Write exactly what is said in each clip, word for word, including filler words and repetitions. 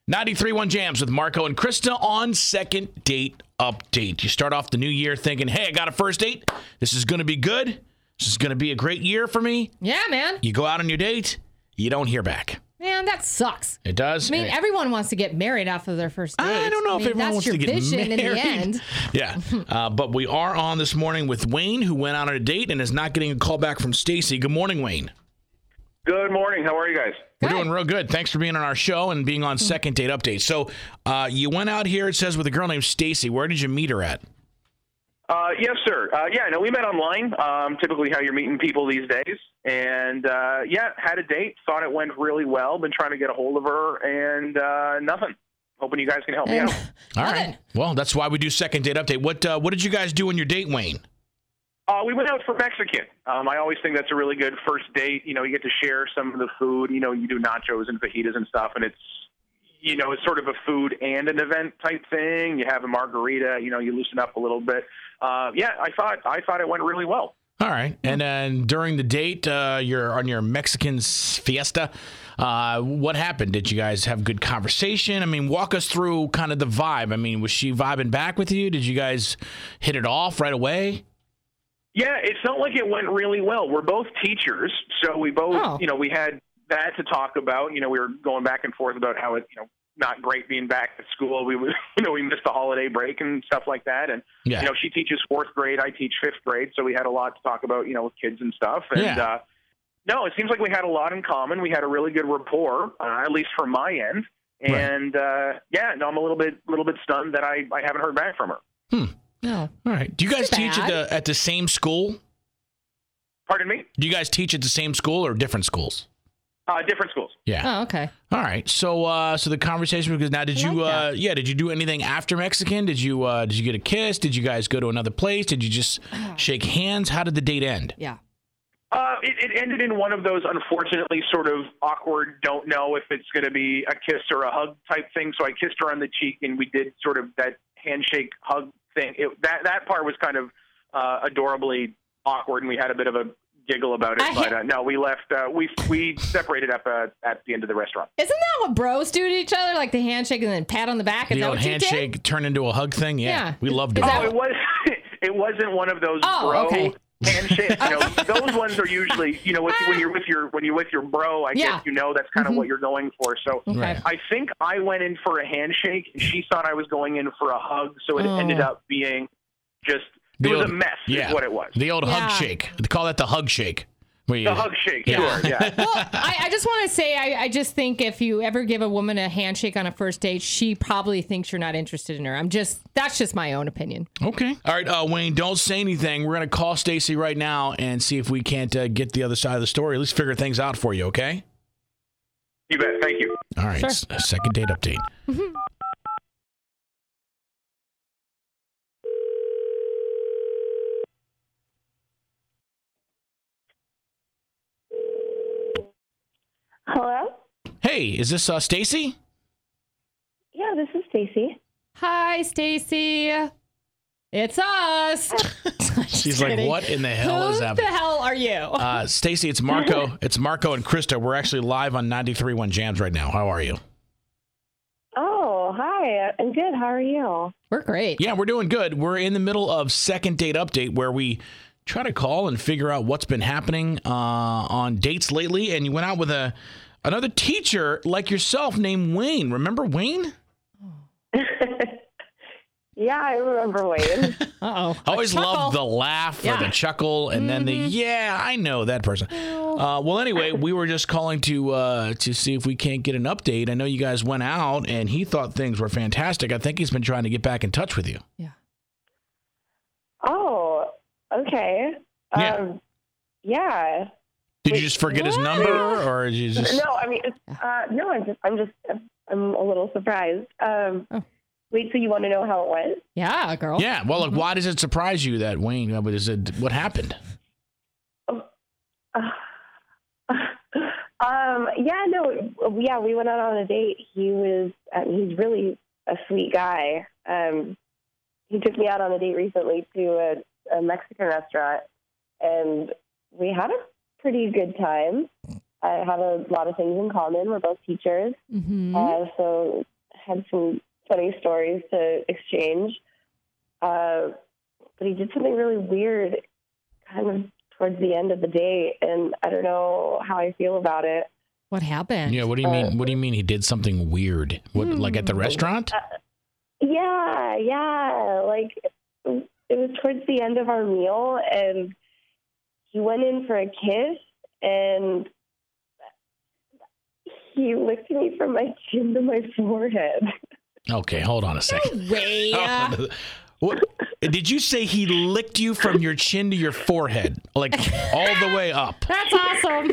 ninety-three point one Jams with Marco and Krista on Second Date Update. You start off the new year thinking, hey, I got a first date. This is going to be good. This is going to be a great year for me. Yeah, man. You go out on your date. You don't hear back. Man, that sucks. It does. I mean, Hey. everyone wants to get married after their first date. I don't know I if mean, everyone that's wants your to get vision married. in the end. Yeah, uh, but we are on this morning with Wayne, who went out on a date and is not getting a call back from Stacy. Good morning, Wayne. Good morning. How are you guys? We're Good. doing real good. Thanks for being on our show and being on Second Date Update. So uh, you went out here, it says, with a girl named Stacy. Where did you meet her at? Uh, yes, sir. Uh, yeah, no, we met online, um, typically how you're meeting people these days. And, uh, yeah, had a date, thought it went really well, been trying to get a hold of her, and uh, nothing. Hoping you guys can help me And- out. All Nothing. right. Well, that's why we do Second Date Update. What uh, what did you guys do on your date, Wayne? Uh, we went out for Mexican. Um, I always think that's a really good first date. You know, you get to share some of the food. You know, you do nachos and fajitas and stuff, and it's, you know, it's sort of a food and an event type thing. You have a margarita. You know, you loosen up a little bit. Uh, yeah, I thought I thought it went really well. All right. And then during the date, uh, you're on your Mexican fiesta. Uh, what happened? Did you guys have good conversation? I mean, walk us through kind of the vibe. I mean, was she vibing back with you? Did you guys hit it off right away? Yeah, it felt like it went really well. We're both teachers, so we both, Oh. you know, we had that to talk about. You know, we were going back and forth about how it, you know, not great being back at school. We, was- you know, we missed the holiday break and stuff like that. And Yeah. you know, she teaches fourth grade, I teach fifth grade, so we had a lot to talk about, you know, with kids and stuff. And Yeah. uh, no, it seems like we had a lot in common. We had a really good rapport, uh, at least from my end. Right. And uh, yeah, no, I'm a little bit, little bit stunned that I, I haven't heard back from her. Hmm. No. All right. Do you guys Too teach at bad. the at the same school? Pardon me? Do you guys teach at the same school or different schools? Uh, different schools. Yeah. Oh, okay. All right. So, uh, so the conversation because now, did I you, like uh, that. yeah, did you do anything after Mexican? Did you, uh, did you get a kiss? Did you guys go to another place? Did you just shake hands? How did the date end? Yeah. Uh, it, it ended in one of those unfortunately sort of awkward, don't know if it's going to be a kiss or a hug type thing. So I kissed her on the cheek, and we did sort of that handshake hug thing. It, that that part was kind of uh, adorably awkward, and we had a bit of a giggle about it. I but ha- uh, no, we left. Uh, we we separated up uh, at the end of the restaurant. Isn't that what bros do to each other? Like the handshake and then pat on the back? Is The that old what you handshake turned into a hug thing? Yeah. Yeah. We loved Is it. that- Oh, it was. It wasn't one of those Oh, bro okay. handshakes. You know, those ones are usually, you know, with, when you're with your when you're with your bro. I Yeah. guess you know that's kind of what you're going for. So did? Okay. Right. I think I went in for a handshake, and she thought I was going in for a hug. So it Oh. ended up being just The it was old- a mess. yeah. Is what it was. The old Yeah. hug shake. They call that the hug shake. Where you- The hug shake. Yeah. Sure. Yeah. Well, I, I just want to say, I, I just think if you ever give a woman a handshake on a first date, she probably thinks you're not interested in her. I'm just, that's just my own opinion. Okay. All right, uh, Wayne, don't say anything. We're going to call Stacy right now and see if we can't uh, get the other side of the story, at least figure things out for you, okay? You bet. Thank you. All right, Sure. s- a second date update. Hello? Hey, is this uh, Stacy? Yeah, this is Stacy. Hi, Stacy. It's us. She's like, what in the hell Who is the happening? hell are you? Uh, Stacy, it's Marco. It's Marco and Krista. We're actually live on ninety-three point one Jams right now. How are you? Oh, hi. I'm good. How are you? We're great. Yeah, we're doing good. We're in the middle of second date update where we try to call and figure out what's been happening uh, on dates lately. And you went out with a another teacher like yourself named Wayne. Remember Wayne? Yeah, I remember Wayne. Uh-oh. I always A chuckle. love the laugh or Yeah. the chuckle, and then the yeah, I know that person. Uh, well, anyway, we were just calling to uh, to see if we can't get an update. I know you guys went out, and he thought things were fantastic. I think he's been trying to get back in touch with you. Yeah. Oh, okay. Yeah. Um, yeah. Did you just forget his What? number, or did you just? No, I mean, it's, uh, no, I'm just, I'm just, I'm a little surprised. Um, Oh. Wait, so you want to know how it went? Yeah, girl. Yeah. Well, look, why does it surprise you that Wayne? uh, Is it what happened? Uh, um, yeah, no, yeah, we went out on a date. He was, uh, he's really a sweet guy. Um, he took me out on a date recently to a, a Mexican restaurant, and we had a pretty good time. I have a lot of things in common. We're both teachers, Mm-hmm. uh, so had some funny stories to exchange. Uh, but he did something really weird kind of towards the end of the date, and I don't know how I feel about it. What happened? Yeah, what do you mean? What do you mean he did something weird? What, like at the restaurant? Uh, yeah, yeah. Like, it was towards the end of our meal, and he went in for a kiss, and he licked me from my chin to my forehead. Okay, hold on a second. Way. What, did you say he licked you from your chin to your forehead, like all the way up? That's awesome.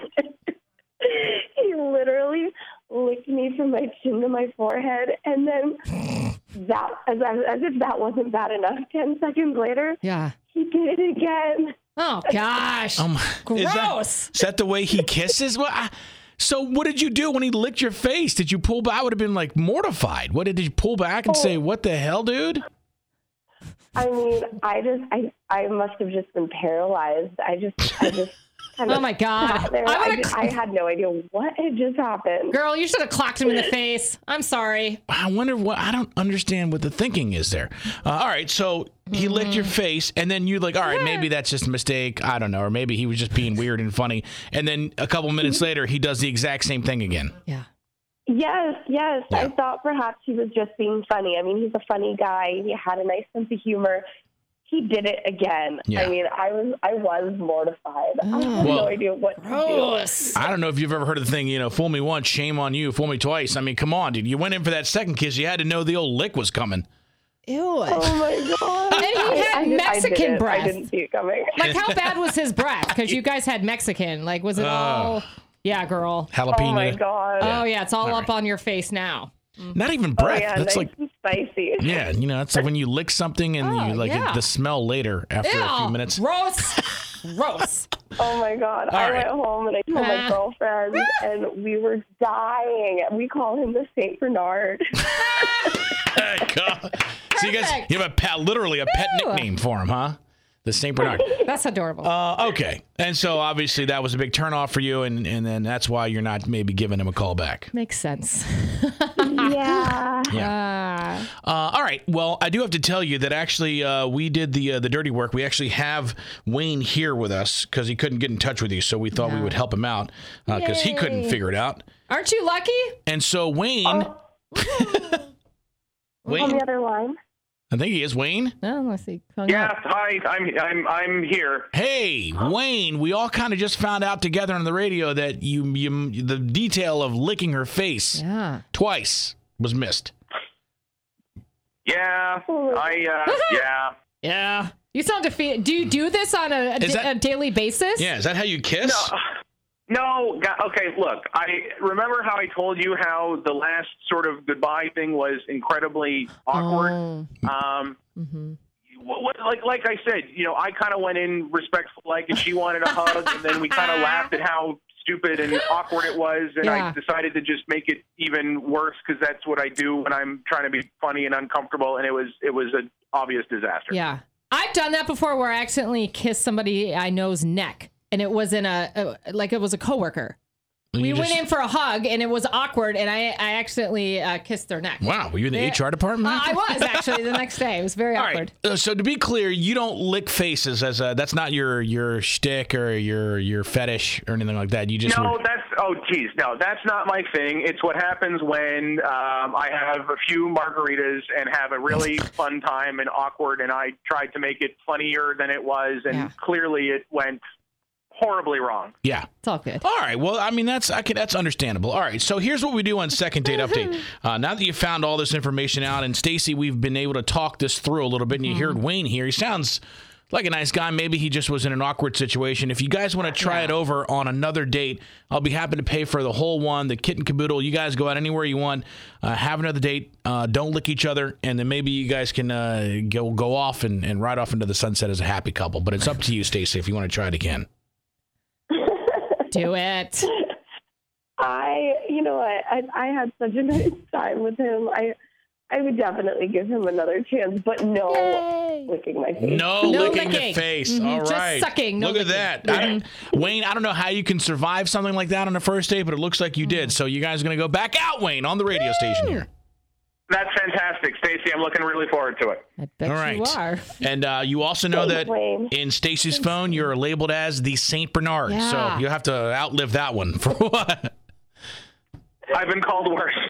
He literally licked me from my chin to my forehead, and then that, as, as if that wasn't bad enough, ten seconds later, Yeah. he did it again. Oh gosh. Um, Gross. Is that, is that the way he kisses? Well, I, so what did you do when he licked your face? Did you pull back? I would have been like mortified. What did, did you pull back and Oh. say, "What the hell, dude"? I mean, I just, I, I must have just been paralyzed. I just, I just kind of Oh my God. sat there. I I, would've- just- I had no idea what had just happened. Girl, you should have clocked him in the face. I'm sorry. I wonder what. I don't understand what the thinking is there. Uh, all right, so he licked your face, and then you like, all right, maybe that's just a mistake. I don't know, or maybe he was just being weird and funny. And then a couple minutes later, he does the exact same thing again. Yeah. Yes, yes. Yeah. I thought perhaps he was just being funny. I mean, he's a funny guy. He had a nice sense of humor. He did it again. Yeah. I mean, I was I was mortified. I had Well, no idea what to do. Gross. I don't know if you've ever heard of the thing, you know, fool me once, shame on you, fool me twice. I mean, come on, dude. You went in for that second kiss, you had to know the old lick was coming. Ew. Oh my god! And he I- had I, Mexican I didn't, breath. I didn't see it coming. Like, how bad was his breath? Because you guys had Mexican. Like, was it all? Yeah, girl. Jalapeno. Oh my god! Oh yeah, it's all, All up on your face now. Not even Oh, breath. yeah, That's nice like, and spicy. yeah, you know, that's like when you lick something and Oh, you like yeah. the smell later after a few Ew. minutes. Gross. Gross. Oh my god! All I right. went home and I told my Ah. girlfriend, and we were dying. We call him the Saint Bernard. God. So you guys, Perfect. you have a pet, literally a pet Ew. nickname for him, huh? The Saint Bernard. That's adorable. Uh, okay. And so obviously that was a big turnoff for you, and, and then that's why you're not maybe giving him a call back. Makes sense. yeah. Ah. Uh, all right. Well, I do have to tell you that actually uh, we did the uh, the dirty work. We actually have Wayne here with us because he couldn't get in touch with you, so we thought we Yeah. would help him out because he couldn't Yay. figure it out. Aren't you lucky? And so Wayne, On Wayne, the other line. I think he is Wayne. Oh, let's see. Hung Yeah, up. hi. I'm I'm I'm here. Hey, Wayne, we all kind of just found out together on the radio that you, you the detail of licking her face Yeah. twice was missed. Yeah, I uh, yeah. Yeah. You sound defeated. Do you do this on a, a, Is da- that- a daily basis? Yeah, is that how you kiss? No, no. go- Okay, look. I remember how I told you how the last sort of goodbye thing was incredibly awkward. Oh. Um, Mm-hmm. what, what, like like I said, you know, I kind of went in respectful, like, and she wanted a hug, and then we kind of laughed at how stupid and awkward it was, and Yeah. I decided to just make it even worse because that's what I do when I'm trying to be funny and uncomfortable, and it was it was an obvious disaster. Yeah. I've done that before where I accidentally kissed somebody I know's neck, and it was in a, a like it was a coworker. You We just- went in for a hug, and it was awkward, and I I accidentally uh, kissed their neck. Wow, were you in the Yeah. H R department? Uh, I was actually the next day. It was very All awkward. right. Uh, so to be clear, you don't lick faces as a that's not your your shtick or your your fetish or anything like that. You just No, were- that's oh geez, no, that's not my thing. It's what happens when um, I have a few margaritas and have a really fun time and awkward, and I tried to make it funnier than it was, and Yeah. clearly it went horribly wrong. yeah. It's all good. All right. Well, I mean that's I can, that's understandable. All right. So here's what we do on Second Date Update. Uh, now that you found all this information out, and Stacy, we've been able to talk this through a little bit, and you heard Wayne here. He sounds like a nice guy. Maybe he just was in an awkward situation. If you guys want to try Yeah. it over on another date, I'll be happy to pay for the whole one, the kit and caboodle. You guys go out anywhere you want, uh, have another date, uh, don't lick each other, and then maybe you guys can uh, go go off and, and ride off into the sunset as a happy couple. But it's up to you, Stacy, if you want to try it again. Do it. I, you know what? I, I had such a nice time with him. I, I would definitely give him another chance, but no Yay. licking my face. No, No licking, licking. the face. Mhm, All just right. sucking, no Look at licking. that. I don't, Wayne, I don't know how you can survive something like that on a first date, but it looks like you did. So you guys are going to go back out, Wayne, on the radio station here. That's fantastic, Stacey. I'm looking really forward to it. I bet All right. you are. And uh, you also know Thanks, that Wayne. in Stacey's phone, you're labeled as the Saint Bernard. Yeah. So you'll have to outlive that one for what? I've been called worse.